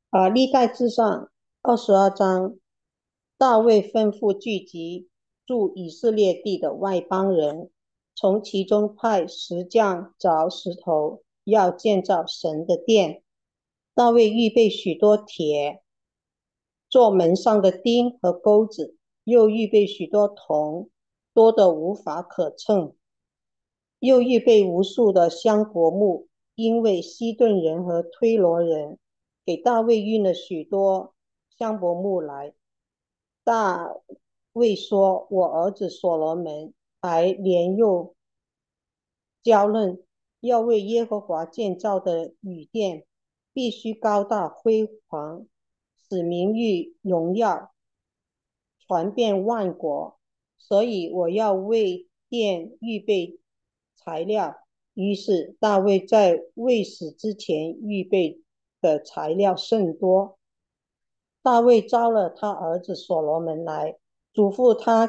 历代志上22章，大卫吩咐聚集住以色列地的外邦人，从其中派石匠凿石头，要建造神的殿。大卫预备许多铁，做门上的钉和钩子，又预备许多铜，多得无法可称。又预备无数的香柏木，因为西顿人和推罗人给大卫运了许多香柏木来。大卫说：“我儿子所罗门还年幼娇嫩，要为耶和华建造的雨殿，必须高大辉煌，使名誉荣耀传遍万国。所以我要为殿预备材料。”于是大卫在未死之前预备的材料甚多。大卫招了他儿子所罗门来，嘱咐他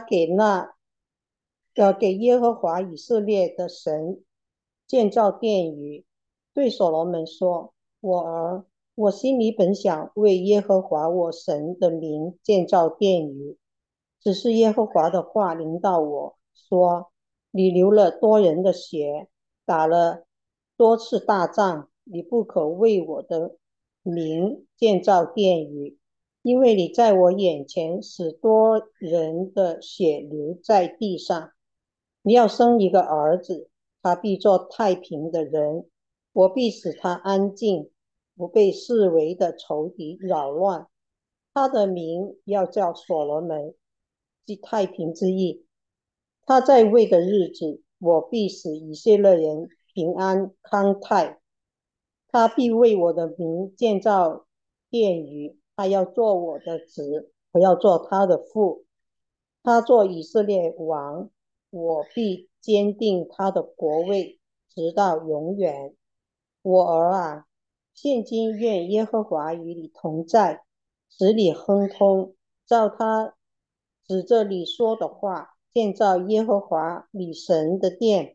给耶和华以色列的神建造殿宇。对所罗门说：“我儿，我心里本想为耶和华我神的名建造殿宇，只是耶和华的话临到我说：你流了多人的血，打了多次大仗，你不可为我的名建造殿宇，因为你在我眼前使多人的血流在地上。你要生一个儿子，他必做太平的人，我必使他安静，不被四围的仇敌扰乱。他的名要叫所罗门，即太平之意。他在位的日子，我必使以色列人平安康泰。他必为我的名建造殿宇，他要做我的子，我要做他的父。他做以色列王，我必坚定他的国位，直到永远。我儿啊，现今愿耶和华与你同在，使你亨通，照他指着你说的话，建造耶和华你神的殿。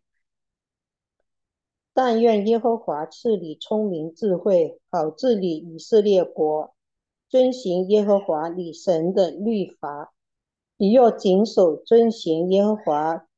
但愿耶和华赐你聪明智慧，好治理以色列国，遵行耶和华你神的律法。你若谨守遵行耶和华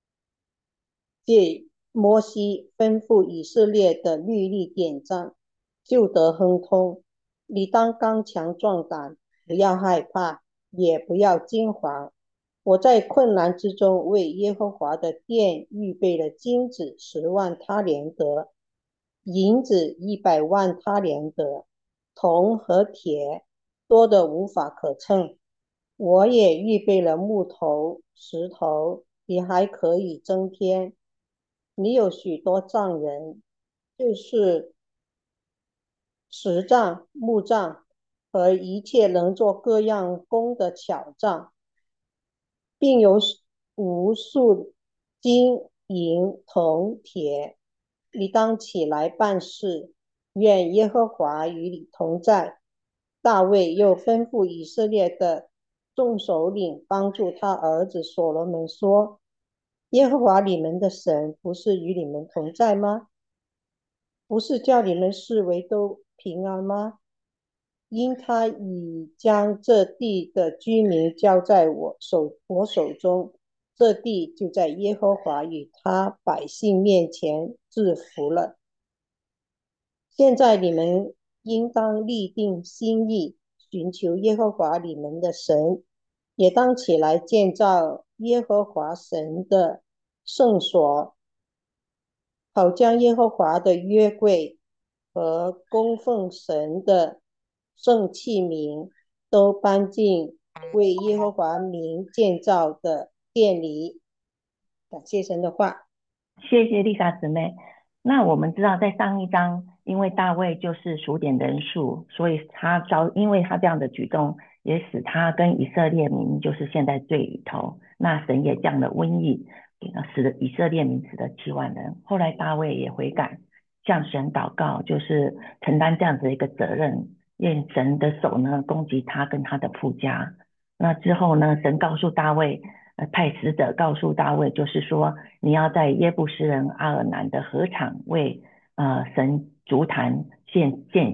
借摩西吩咐以色列的律例典章，就得亨通。你当刚强壮胆，不要害怕，也不要惊惶。我在困难之中为耶和华的殿预备了金子10万他连得，银子100万他连得，铜和铁多得无法可称。我也预备了木头、石头，你还可以增添。你有许多匠人，就是石匠、木匠和一切能做各样工的巧匠，并有无数金银铜铁。你当起来办事，愿耶和华与你同在。大卫又吩咐以色列的众首领帮助他儿子所罗门说：耶和华你们的神不是与你们同在吗？不是叫你们四围都平安吗？因他已将这地的居民交在我手中，这地就在耶和华与他百姓面前制服了。现在你们应当立定心意，寻求耶和华你们的神，也当起来建造耶和华神的圣所，好将耶和华的约柜和供奉神的圣器皿都搬进为耶和华名建造的殿里。感谢神的话。 谢谢丽莎姊妹。那我们知道，在上一章，因为大卫就是数点人数，所以因为他这样的举动，也使他跟以色列民就是陷在罪里头。那神也降了瘟疫，使得以色列民死了7万人。后来大卫也悔改，向神祷告，就是承担这样子的一个责任，愿神的手呢攻击他跟他的父家。那之后呢，神告诉大卫，派使者告诉大卫，就是说你要在耶布斯人阿尔南的禾场为神足坛献祭。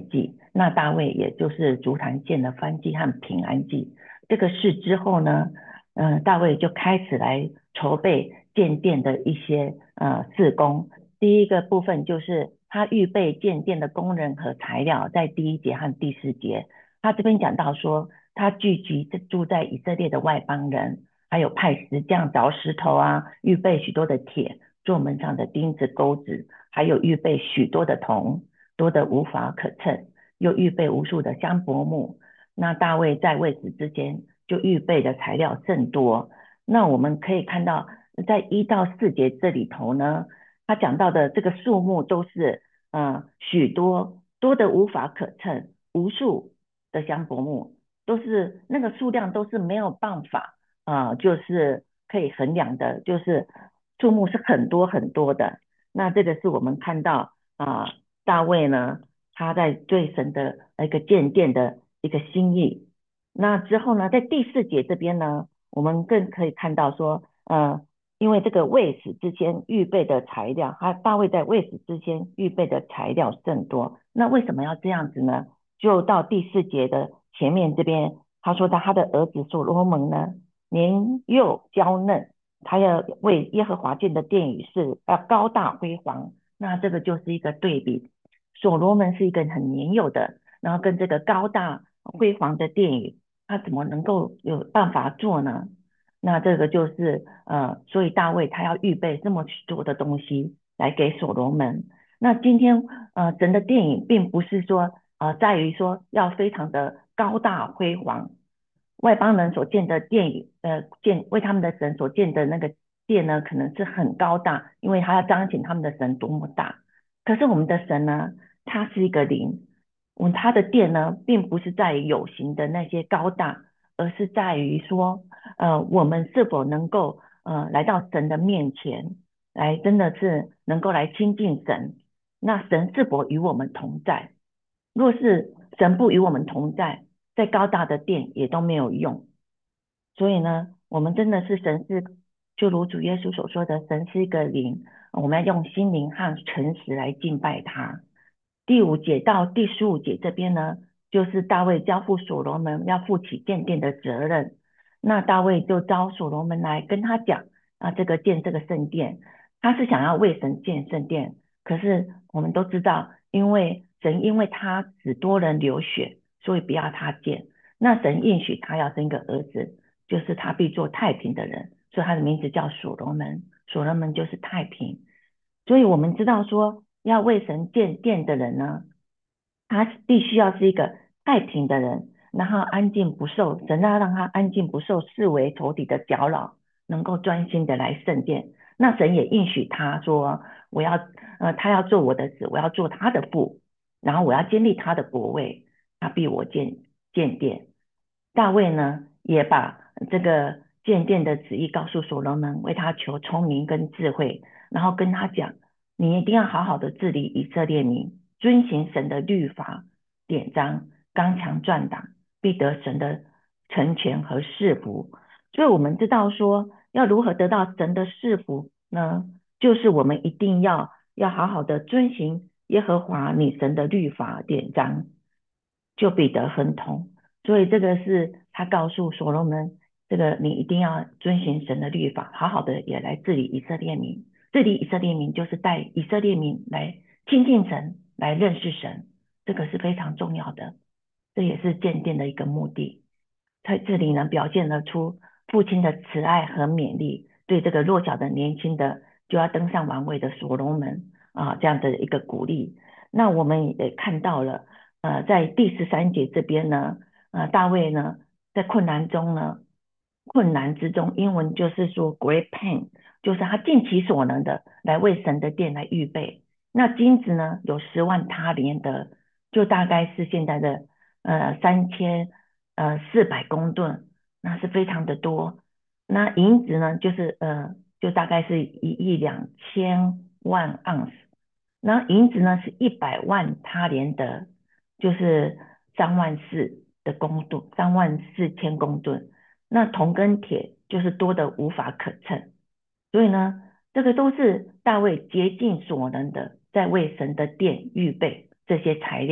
那大卫也就是足坛献了燔祭和平安祭。这个事之后呢，大卫就开始来筹备建殿的一些事工。第一个部分就是他预备建殿的工人和材料，在第1节和第4节，他这边讲到说，他聚集住在以色列的外邦人，还有派石匠凿石头啊，预备许多的铁，做门上的钉子钩子，还有预备许多的铜，多得无法可称，又预备无数的香柏木。那大卫在未死之前就预备的材料甚多。那我们可以看到，在1到4节这里头呢，他讲到的这个数目都是许多多的无法可称，无数的香柏木，都是那个数量都是没有办法就是可以衡量的，就是数目是很多很多的。那这个是我们看到大卫呢，他在对神的一个建殿的一个心意。那之后呢，在第4节这边呢，我们更可以看到说，因为这个未死之前预备的材料，大卫在未死之前预备的材料甚多。那为什么要这样子呢？就到第4节的前面这边，他说他的儿子所罗门呢，年幼娇嫩，他要为耶和华建的殿宇是要高大辉煌。那这个就是一个对比，所罗门是一个很年幼的，然后跟这个高大辉煌的殿宇，他怎么能够有办法做呢？那这个就是所以大卫他要预备这么许多的东西来给所罗门。那今天神的殿宇并不是说在于说要非常的高大辉煌，外邦人所建的殿宇为他们的神所建的那个殿呢，可能是很高大，因为他要彰显他们的神多么大。可是我们的神呢，他是一个灵，他的殿呢，并不是在于有形的那些高大，而是在于说，我们是否能够来到神的面前，来真的是能够来亲近神。那神是否与我们同在？若是神不与我们同在，再高大的殿也都没有用。所以呢，我们真的是神是，就如主耶稣所说的，神是一个灵，我们要用心灵和诚实来敬拜他。第5节到第15节这边呢，就是大卫交付所罗门要负起建殿的责任。那大卫就召所罗门来跟他讲这个建这个圣殿，他是想要为神建圣殿。可是我们都知道，因为神因为他使多人流血，所以不要他建。那神应许他要生一个儿子，就是他必做太平的人，所以他的名字叫所罗门。所罗门就是太平。所以我们知道说，要为神建殿的人呢，他必须要是一个太平的人，然后安静不受神要让他安静不受视为仇敌的搅扰，能够专心的来圣殿。那神也应许他说，他要做我的子，我要做他的父，然后我要建立他的国位，他必我建殿。大卫呢，也把这个建殿的旨意告诉所罗门，为他求聪明跟智慧，然后跟他讲，你一定要好好的治理以色列民，遵行神的律法典章，刚强壮胆，必得神的成全和赐福。所以我们知道说，要如何得到神的赐福呢？就是我们一定要好好的遵行耶和华你神的律法典章，就必得亨通。所以这个是他告诉所罗门，这个你一定要遵循神的律法，好好的也来治理以色列民。治理以色列民就是带以色列民来亲近神，来认识神，这个是非常重要的。这也是建殿的一个目的。在这里呢，表现了出父亲的慈爱和勉励，对这个弱小的年轻的就要登上王位的所罗门这样的一个鼓励。那我们也看到了，在第13节这边呢，大卫呢在困难之中，英文就是说 great pain，就是他尽其所能的来为神的殿来预备。那金子呢有10万他连的，就大概是现在的3400公吨，那是非常的多。那银子呢，就是就大概是1亿2000万盎司。然后银子呢是100万他连德，就是34000公吨。那铜跟铁就是多的无法可称。所以呢，这个都是大卫竭尽所能的，在为神的殿预备这些材料，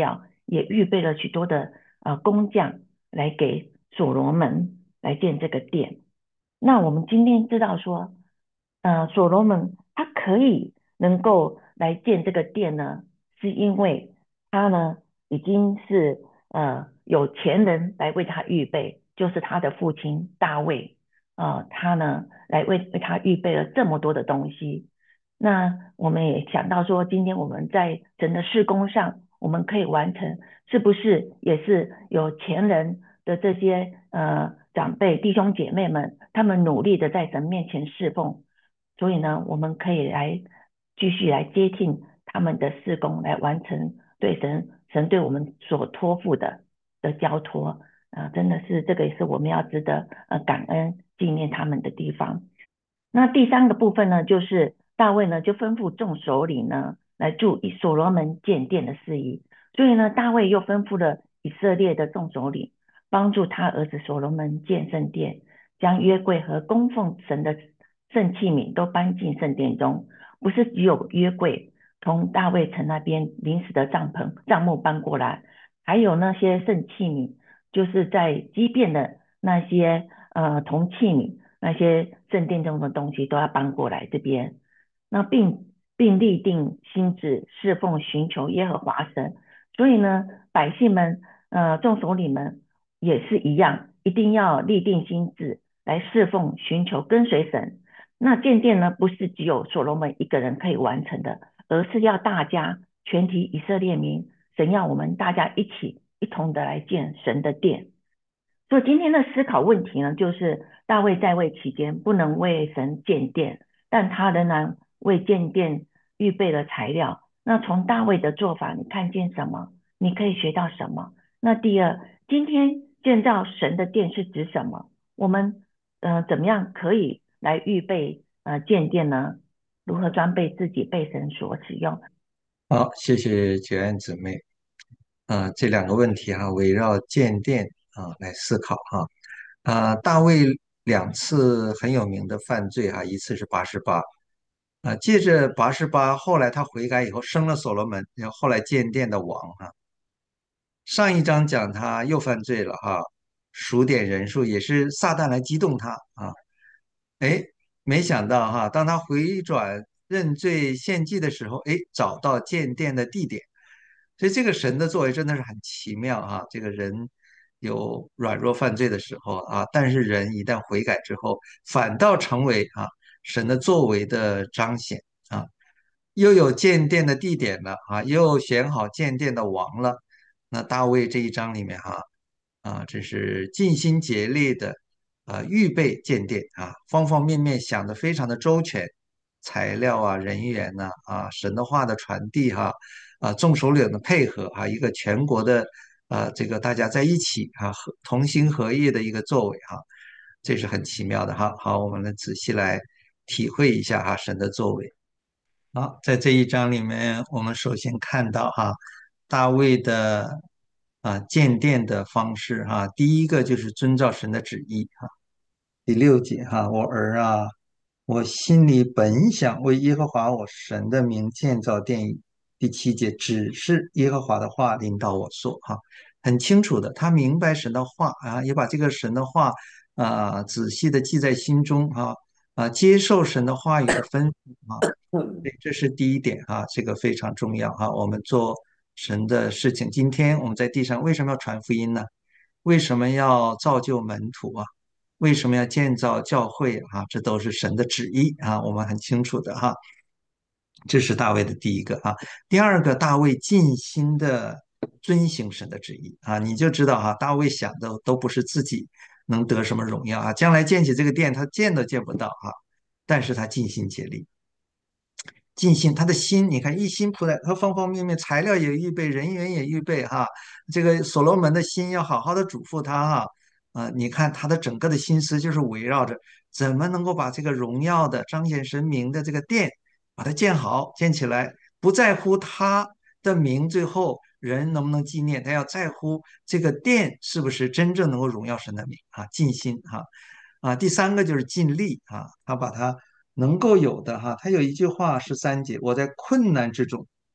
也预备了许多的工匠来给所罗门来建这个殿。那我们今天知道说，所罗门他可以能够来建这个殿呢，是因为他呢已经是有钱人来为他预备，就是他的父亲大卫，他呢来为他预备了这么多的东西。那我们也想到说，今天我们在神的事工上，我们可以完成，是不是也是有钱人的这些长辈弟兄姐妹们，他们努力的在神面前侍奉，所以呢，我们可以来继续来接近他们的事工，来完成对神对我们所托付的交托。真的是这个也是我们要值得感恩纪念他们的地方。那第三个部分呢，就是大卫呢就吩咐众首领呢来助以所罗门建殿的事宜，所以呢大卫又吩咐了以色列的众首领帮助他儿子所罗门建圣殿，将约柜和供奉神的圣器皿都搬进圣殿中，不是只有约柜从大卫城那边临时的帐幕搬过来，还有那些圣器皿，就是在畸变的那些铜器皿。那些圣殿中的东西都要搬过来这边，那并立定心志侍奉寻求耶和华神。所以呢，百姓们众首领们也是一样，一定要立定心志来侍奉寻求跟随神。那建殿呢，不是只有所罗门一个人可以完成的，而是要大家全体以色列民，神要我们大家一同的来建神的殿。所以今天的思考问题呢，就是大卫在位期间不能为神建殿，但他仍然为建殿预备了材料。那从大卫的做法，你看见什么？你可以学到什么？那第二，今天建造神的殿是指什么？我们怎么样可以来预备建殿呢？如何装备自己被神所使用？ 好，谢谢九安姊妹。这两个问题哈，围绕建殿来思考哈。大卫两次很有名的犯罪哈，一次是八十八，借着八十八，后来他悔改以后生了所罗门，然后后来建殿的王哈。上一章讲他又犯罪了哈，数点人数也是撒旦来激动他啊。哎，没想到哈，当他回转认罪献祭的时候，哎，找到建殿的地点。所以这个神的作为真的是很奇妙啊！这个人有软弱犯罪的时候啊，但是人一旦悔改之后，反倒成为神的作为的彰显啊，又有建殿的地点了啊，又选好建殿的王了。那大卫这一章里面这是尽心竭力的预备建殿啊，方方面面想得非常的周全，材料人员呐神的话的传递众首领的配合一个全国的这个大家在一起同心合意的一个作为这是很奇妙的好，我们来仔细来体会一下神的作为。好，在这一章里面，我们首先看到大卫的建殿的方式第一个就是遵照神的旨意第6节我儿我心里本想为耶和华我神的名建造殿宇。第7节，只是耶和华的话领导我说很清楚的，他明白神的话也把这个神的话仔细的记在心中接受神的话语的吩咐对，这是第一点这个非常重要我们做神的事情，今天我们在地上为什么要传福音呢？为什么要造就门徒为什么要建造教会这都是神的旨意我们很清楚的这是大卫的第一个第二个，大卫尽心的遵行神的旨意你就知道大卫想的都不是自己能得什么荣耀将来建起这个殿，他见都见不到但是他尽心竭力。尽心，他的心，你看一心扑在，他方方面面，材料也预备，人员也预备这个所罗门的心要好好的嘱咐他你看他的整个的心思就是围绕着怎么能够把这个荣耀的彰显神明的这个殿把它建好建起来，不在乎他的名最后人能不能纪念，他要在乎这个殿是不是真正能够荣耀神的名尽心第三个就是尽力他把它能够有的他有一句话13节，我在困难之中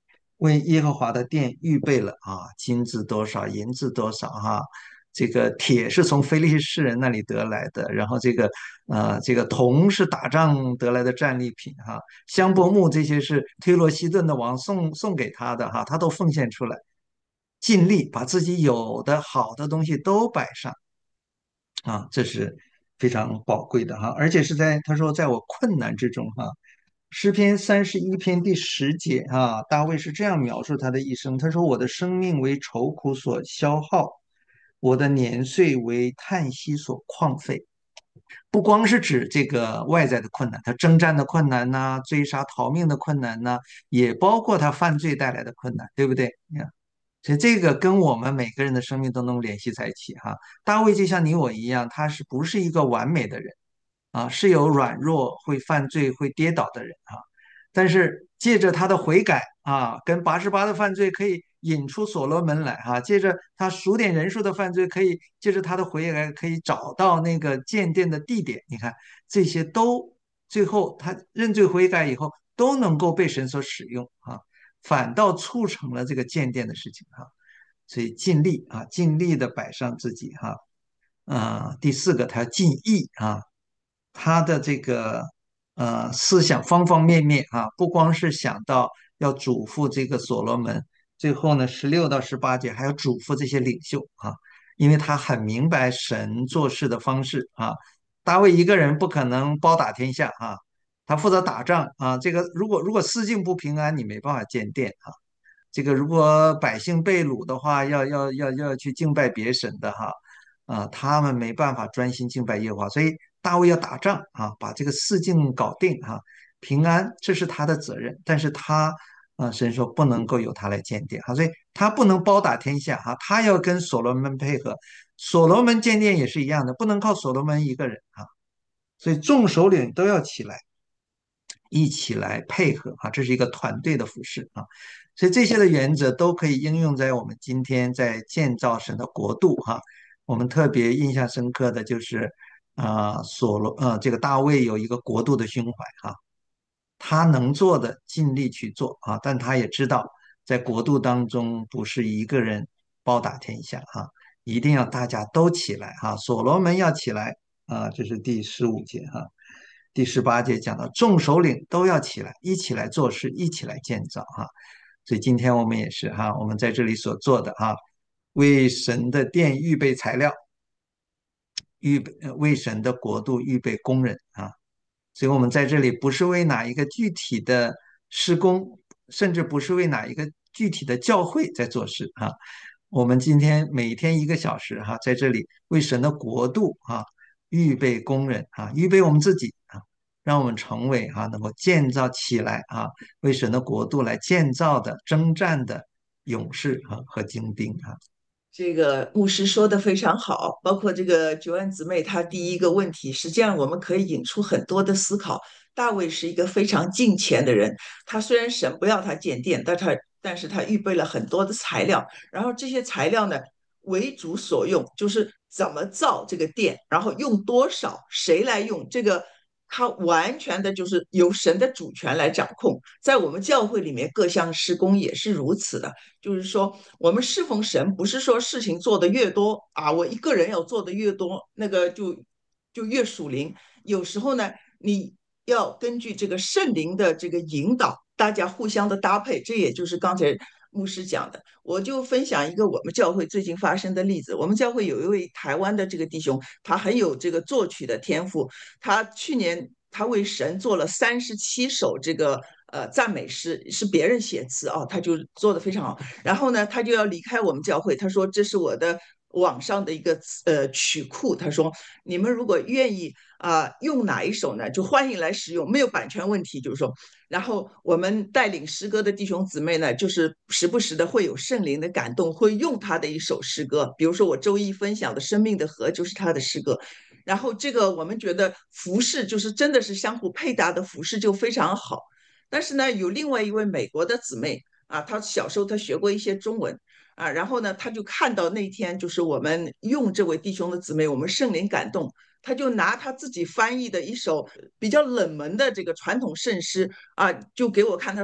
为耶和华的殿预备了金子多少，银子多少这个铁是从非利士人那里得来的，然后这个铜是打仗得来的战利品香柏木这些是推罗西顿的王送给他的他都奉献出来，尽力把自己有的好的东西都摆上这是非常宝贵的而且是他说在我困难之中诗篇31篇第10节大卫是这样描述他的一生，他说我的生命为愁苦所消耗，我的年岁为叹息所旷废。不光是指这个外在的困难，他征战的困难呐、追杀逃命的困难呐、也包括他犯罪带来的困难，对不对？所以这个跟我们每个人的生命都能联系在一起大卫就像你我一样，他不是一个完美的人是有软弱、会犯罪、会跌倒的人但是借着他的悔改跟88的犯罪可以引出所罗门来借着他数点人数的犯罪，可以借着他的悔改可以找到那个建殿的地点。你看这些都最后他认罪悔改以后都能够被神所使用反倒促成了这个建殿的事情所以尽力尽力的摆上自己第四个他要尽意他的这个思想方方面面不光是想到要嘱咐这个所罗门，最后呢16到18节还要嘱咐这些领袖因为他很明白神做事的方式大卫一个人不可能包打天下他负责打仗这个如果四境不平安，你没办法建殿这个如果百姓被掳的话，要去敬拜别神的他们没办法专心敬拜耶和华，所以大卫要打仗把这个四境搞定平安，这是他的责任。但是神说不能够由他来建殿所以他不能包打天下他要跟所罗门配合。所罗门建殿也是一样的，不能靠所罗门一个人所以众首领都要起来，一起来配合这是一个团队的服饰所以这些的原则都可以应用在我们今天在建造神的国度我们特别印象深刻的就是这个大卫有一个国度的胸怀他能做的尽力去做但他也知道在国度当中不是一个人包打天下一定要大家都起来所罗门要起来这是第15节第18节讲到众首领都要起来，一起来做事，一起来建造所以今天我们也是我们在这里所做的为神的殿预备材料，为神的国度预备工人所以我们在这里不是为哪一个具体的施工，甚至不是为哪一个具体的教会在做事我们今天每天1个小时在这里为神的国度预备工人预备我们自己让我们成为能够建造起来为神的国度来建造的征战的勇士和精兵这个牧师说的非常好，包括这个九安姊妹她第一个问题，实际上我们可以引出很多的思考。大卫是一个非常敬虔的人，他虽然神不要他建殿，但是他预备了很多的材料，然后这些材料呢为主所用，就是怎么造这个殿，然后用多少，谁来用这个。他完全的就是由神的主权来掌控，在我们教会里面各项施工也是如此的，就是说我们侍奉神，不是说事情做的越多我一个人要做的越多，那个就越属灵。有时候呢，你要根据这个圣灵的这个引导，大家互相的搭配，这也就是刚才牧师讲的。我就分享一个我们教会最近发生的例子。我们教会有一位台湾的这个弟兄，他很有这个作曲的天赋。他去年他为神做了37首这个赞美诗，是别人写词他就做的非常好。然后呢，他就要离开我们教会，他说这是我的网上的一个曲库，他说你们如果愿意用哪一首呢，就欢迎来使用，没有版权问题，就是说。然后我们带领诗歌的弟兄姊妹呢，就是时不时的会有圣灵的感动，会用他的一首诗歌，比如说我周一分享的《生命的河》就是他的诗歌。然后这个我们觉得服饰就是真的是相互配搭的服饰就非常好。但是呢，有另外一位美国的姊妹她小时候她学过一些中文然后呢，她就看到那天就是我们用这位弟兄的姊妹，我们圣灵感动，他就拿他自己翻译的一首比较冷门的这个传统圣诗就给我看，他说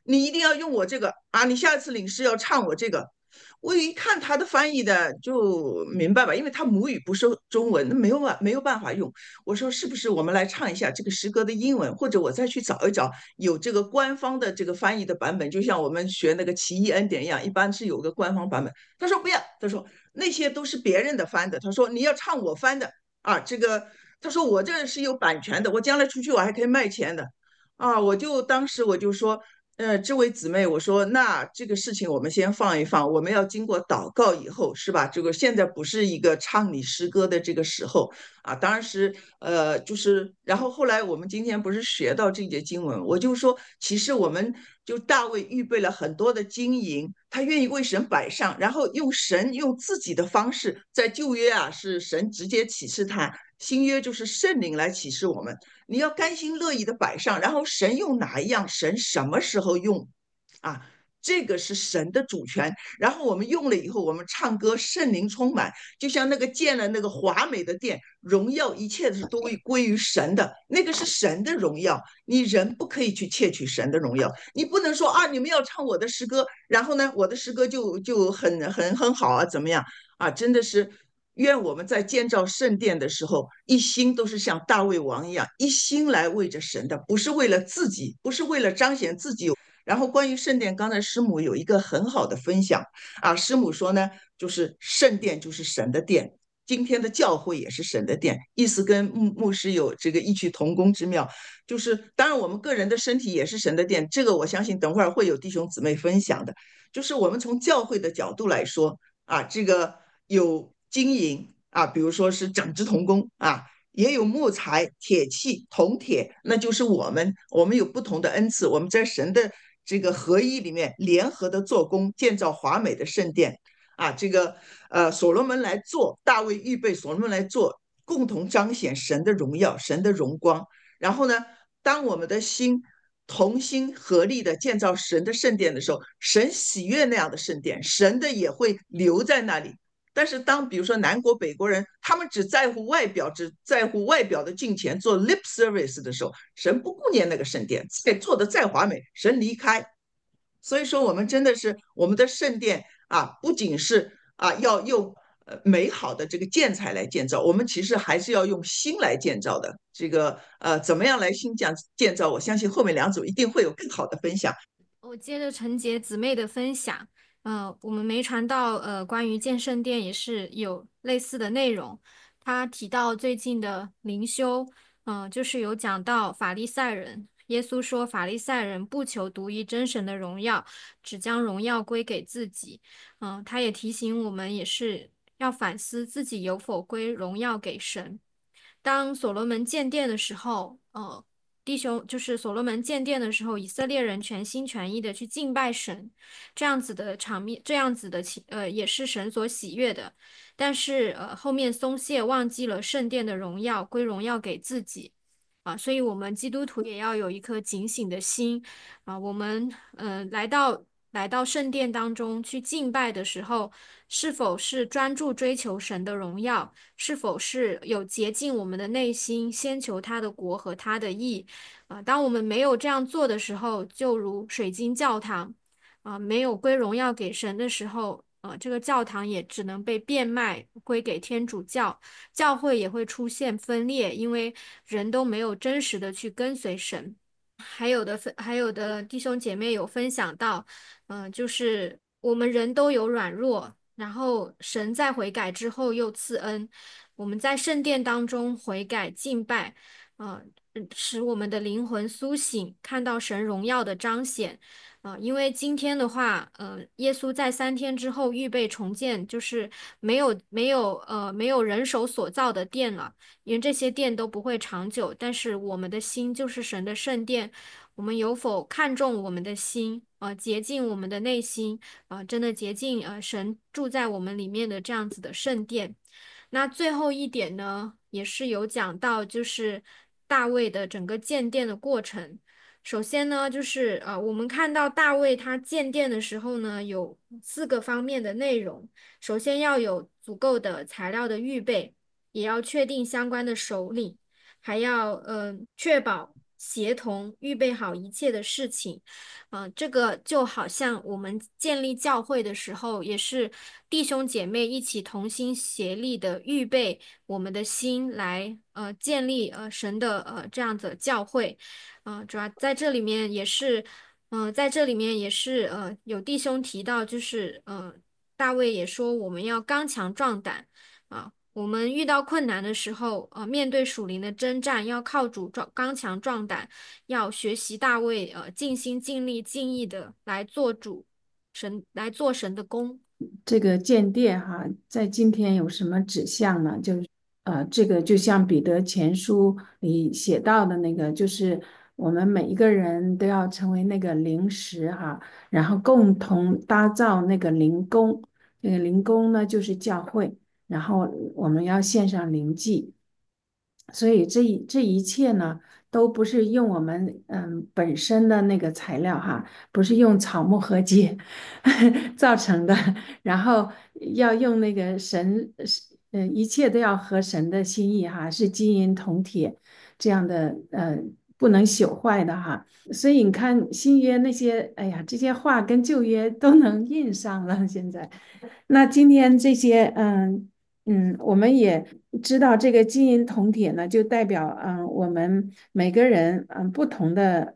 你一定要用我这个啊，你下次领诗要唱我这个。我一看他的翻译的就明白吧，因为他母语不是中文，那没有办法用。我说是不是我们来唱一下这个诗歌的英文，或者我再去找一找有这个官方的这个翻译的版本，就像我们学那个奇异恩典一样，一般是有个官方版本。他说不要，他说那些都是别人的翻的，他说你要唱我翻的啊，这个他说我这是有版权的，我将来出去我还可以卖钱的啊。当时我就说。这位姊妹，我说那这个事情我们先放一放，我们要经过祷告以后，是吧？这个现在不是一个唱你诗歌的这个时候啊。当然是然后后来我们今天不是学到这节经文，我就说，其实我们就大卫预备了很多的金银，他愿意为神摆上，然后神用自己的方式，在旧约啊是神直接启示他，新约就是圣灵来启示我们。你要甘心乐意的摆上，然后神用哪一样，神什么时候用啊？这个是神的主权。然后我们用了以后，我们唱歌，圣灵充满，就像那个建了那个华美的殿，荣耀一切是都归于神的，那个是神的荣耀。你人不可以去窃取神的荣耀，你不能说啊，你们要唱我的诗歌，然后呢，我的诗歌就很好啊，怎么样啊？真的是。愿我们在建造圣殿的时候，一心都是像大卫王一样，一心来为着神的，不是为了自己，不是为了彰显自己。然后关于圣殿，刚才师母有一个很好的分享啊，师母说呢，就是圣殿就是神的殿，今天的教会也是神的殿，意思跟牧师有这个异曲同工之妙。就是当然我们个人的身体也是神的殿，这个我相信等会儿会有弟兄姊妹分享的。就是我们从教会的角度来说啊，这个有金银啊，比如说是整支同工啊，也有木材、铁器、铜铁，那就是我们有不同的恩赐，我们在神的这个合一里面联合的做工，建造华美的圣殿啊。所罗门来做，大卫预备所罗门来做，共同彰显神的荣耀、神的荣光。然后呢，当我们的心同心合力的建造神的圣殿的时候，神喜悦那样的圣殿，神的也会留在那里。但是当比如说南国北国人，他们只在乎外表，只在乎外表的敬虔，做 lip service 的时候，神不顾念那个圣殿，再做的再华美，神离开。所以说，我们真的是我们的圣殿啊，不仅是要用美好的这个建材来建造，我们其实还是要用心来建造的。怎么样来新建造？我相信后面两组一定会有更好的分享。 我接着陈杰姊妹的分享，我们没传道，关于建圣殿也是有类似的内容。他提到最近的灵修，就是有讲到法利赛人，耶稣说法利赛人不求独一真神的荣耀，只将荣耀归给自己。他也提醒我们，也是要反思自己有否归荣耀给神。当所罗门建殿的时候，弟兄就是所罗门建殿的时候，以色列人全心全意的去敬拜神，这样子的场面，这样子的也是神所喜悦的。但是后面松懈，忘记了圣殿的荣耀，归荣耀给自己啊，所以我们基督徒也要有一颗警醒的心啊。我们来到圣殿当中去敬拜的时候，是否是专注追求神的荣耀？是否是有洁净我们的内心，先求他的国和他的义？当我们没有这样做的时候，就如水晶教堂，没有归荣耀给神的时候，这个教堂也只能被变卖归给天主教，教会也会出现分裂，因为人都没有真实的去跟随神。还有的弟兄姐妹有分享到，就是我们人都有软弱，然后神在悔改之后又赐恩，我们在圣殿当中悔改敬拜，使我们的灵魂苏醒，看到神荣耀的彰显。因为今天的话，耶稣在3天之后预备重建，就是没有人手所造的殿了，因为这些殿都不会长久。但是我们的心就是神的圣殿，我们有否看重我们的心？洁净我们的内心，真的洁净神住在我们里面的这样子的圣殿。那最后一点呢，也是有讲到，就是大卫的整个建殿的过程。首先呢，就是我们看到大卫他建殿的时候呢，有4个方面的内容。首先要有足够的材料的预备，也要确定相关的首领，还要确保协同预备好一切的事情。这个就好像我们建立教会的时候，也是弟兄姐妹一起同心协力的预备我们的心来建立神的这样的教会。主要在这里面也是。在这里面也是有弟兄提到，就是大卫也说我们要刚强壮胆我们遇到困难的时候，面对属灵的征战，要靠主刚强壮胆，要学习大卫尽心尽力尽意的来做神的工。 这个鉴定哈，在今天有什么指向呢？就是这个就像彼得前书里写到的那个，就是我们每一个人都要成为那个灵石哈，然后共同打造那个灵宫。那个灵宫呢，就是教会，然后我们要献上灵祭。所以这一切呢，都不是用我们本身的那个材料哈，不是用草木合金造成的，然后要用那个神，一切都要合神的心意哈，是金银铜铁这样的不能朽坏的哈。所以你看新约那些，哎呀，这些话跟旧约都能印上了。现在，那今天这些，我们也知道这个金银铜铁呢，就代表我们每个人不同的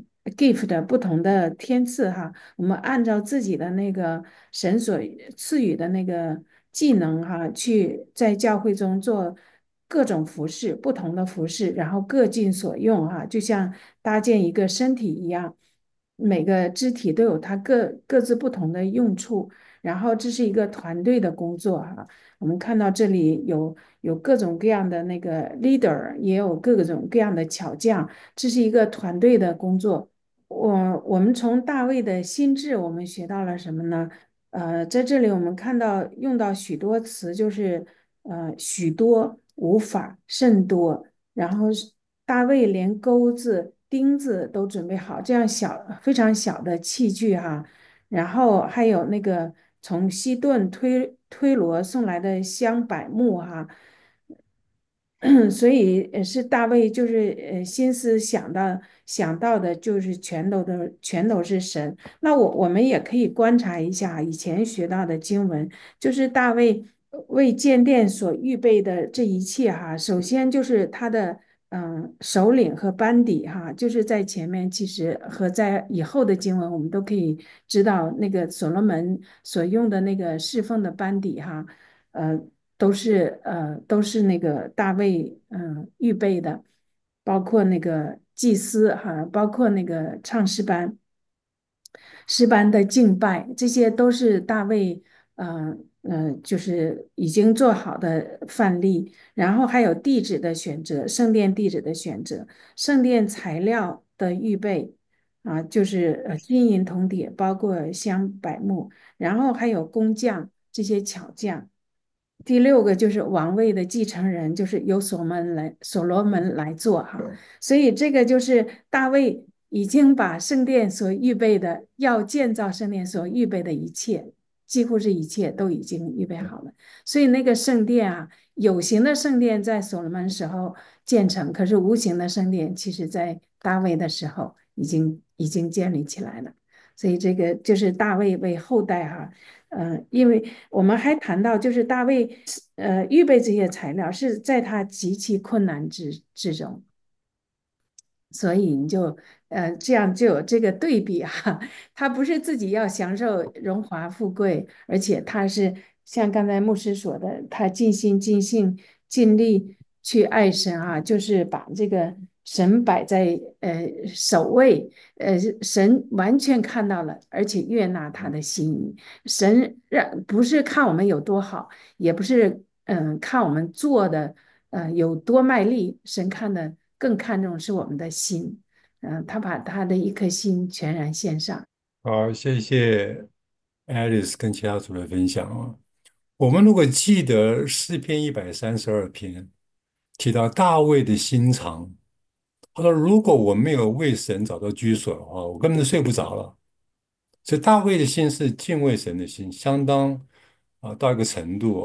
gift 不同的天赐哈，我们按照自己的那个神所赐予的那个技能哈，去在教会中做各种服饰，不同的服饰，然后各尽所用哈，就像搭建一个身体一样，每个肢体都有它各自不同的用处。然后这是一个团队的工作哈，我们看到这里有各种各样的那个 leader，也有各种各样的巧匠，这是一个团队的工作。我们从大卫的心智，我们学到了什么呢？在这里我们看到用到许多词，就是许多、无法、甚多，然后是大卫连钩子、钉子都准备好，这样非常小的器具哈。然后还有那个从西顿推罗送来的香柏木哈，所以是大卫就是心思想到的就是全都是神。那我们也可以观察一下以前学到的经文，就是大卫为建殿所预备的这一切哈，首先就是他的首领和班底哈，就是在前面其实和在以后的经文我们都可以知道那个所罗门所用的那个侍奉的班底哈。呃，都是那个大卫预备的，包括那个祭司哈，包括那个唱诗班，诗班的敬拜，这些都是大卫就是已经做好的范例。然后还有地址的选择，圣殿地址的选择，圣殿材料的预备就是金银铜铁，包括香柏木，然后还有工匠这些巧匠。第六个就是王位的继承人，就是由所罗门来做哈，所以这个就是大卫已经把圣殿所预备的，要建造圣殿所预备的一切，几乎是一切都已经预备好了。所以那个圣殿有形的圣殿在所罗门时候建成，可是无形的圣殿其实在大卫的时候已经建立起来了。所以这个就是大卫为后代因为我们还谈到，就是大卫预备这些材料是在他极其困难之中，所以你就这样就有这个对比他不是自己要享受荣华富贵，而且他是像刚才牧师说的，他尽心尽性尽力去爱神就是把这个神摆在首位，神完全看到了，而且悦纳他的心意。神不是看我们有多好，也不是看我们做的有多卖力，神更看重是我们的心。他把他的一颗心全然献上。 好，谢谢 Alice 跟其他组的分享我们如果记得诗篇132篇提到大卫的心肠，他说如果我没有为神找到居所的话，我根本就睡不着了。所以大卫的心是敬畏神的心，相当到一个程度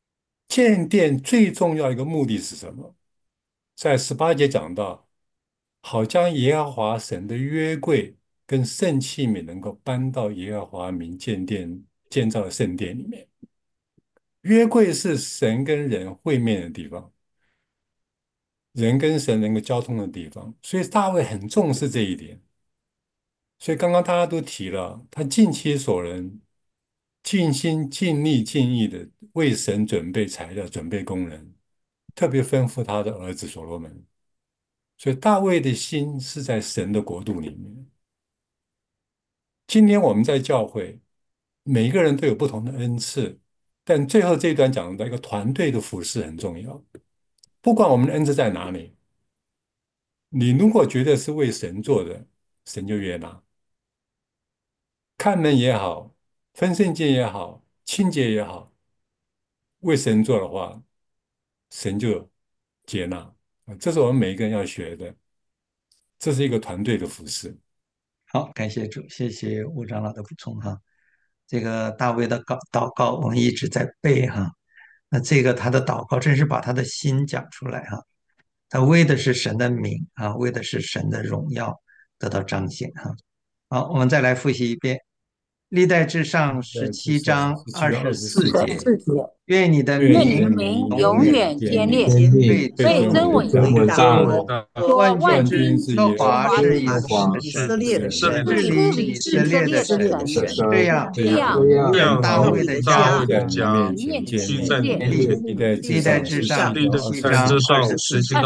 建殿最重要一个目的是什么？在18节讲到， 好将耶和华神的约柜跟圣器皿能够搬到耶和华民建造的圣殿里面。约柜是神跟人会面的地方，人跟神能够交通的地方，所以大卫很重视这一点。所以刚刚大家都提了，他尽其所能，尽心尽力尽意的为神准备材料、准备工人，特别吩咐他的儿子所罗门。所以大卫的心是在神的国度里面。今天我们在教会，每一个人都有不同的恩赐，但最后这一段讲的一个团队的服饰很重要。不管我们的恩赐在哪里，你如果觉得是为神做的，神就悦纳。看门也好，分圣经也好，清洁也好，为神做的话，神就接纳。这是我们每一个人要学的，这是一个团队的服饰。 好，感谢主，谢谢吴长老的补充哈。这个大卫的祷告，我们一直在背哈。那这个他的祷告真是把他的心讲出来哈。他为的是神的名啊，为的是神的荣耀得到彰显哈。好，我们再来复习一遍《历代至上》十在至七上章二十四 17章24 节。 节， 愿你的愿你的名名永永远坚远坚立， 立， 被被尊真为为大。 大。 说万军军之耶和之耶和华是以华色列的神， 的神， 治理以色列的神。这样， 这样， 无论大卫的家在你面前建立。历代至历代上至上 17章 7章24节。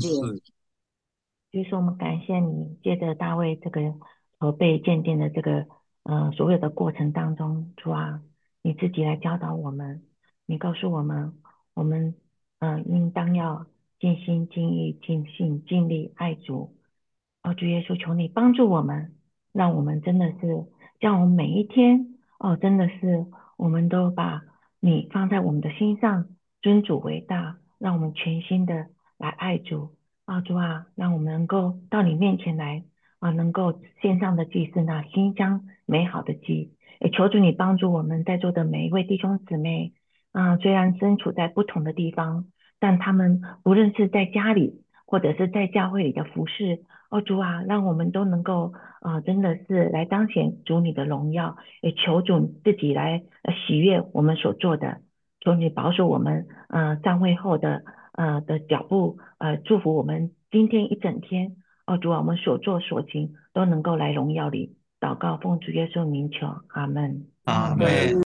就是我们感谢你，借着大卫这个筹备建殿的这个所有的过程当中，主啊，你自己来教导我们，你告诉我们，我们应当要尽心尽意尽性尽力爱主。主耶稣，求你帮助我们，让我们真的是将我们每一天真的是我们都把你放在我们的心上，尊主为大，让我们全心的来爱主。主啊，让我们能够到你面前来能够献上的祭是那馨香美好的祭。也求主你帮助我们在座的每一位弟兄姊妹虽然身处在不同的地方，但他们无论是在家里或者是在教会里的服侍，主啊，让我们都能够真的是来彰显主你的荣耀。也求主自己来喜悦我们所做的，求你保守我们散会后的脚步，祝福我们今天一整天。主啊，我们所作所行都能够来荣耀你。祷告奉主耶稣名求，阿门。 阿门。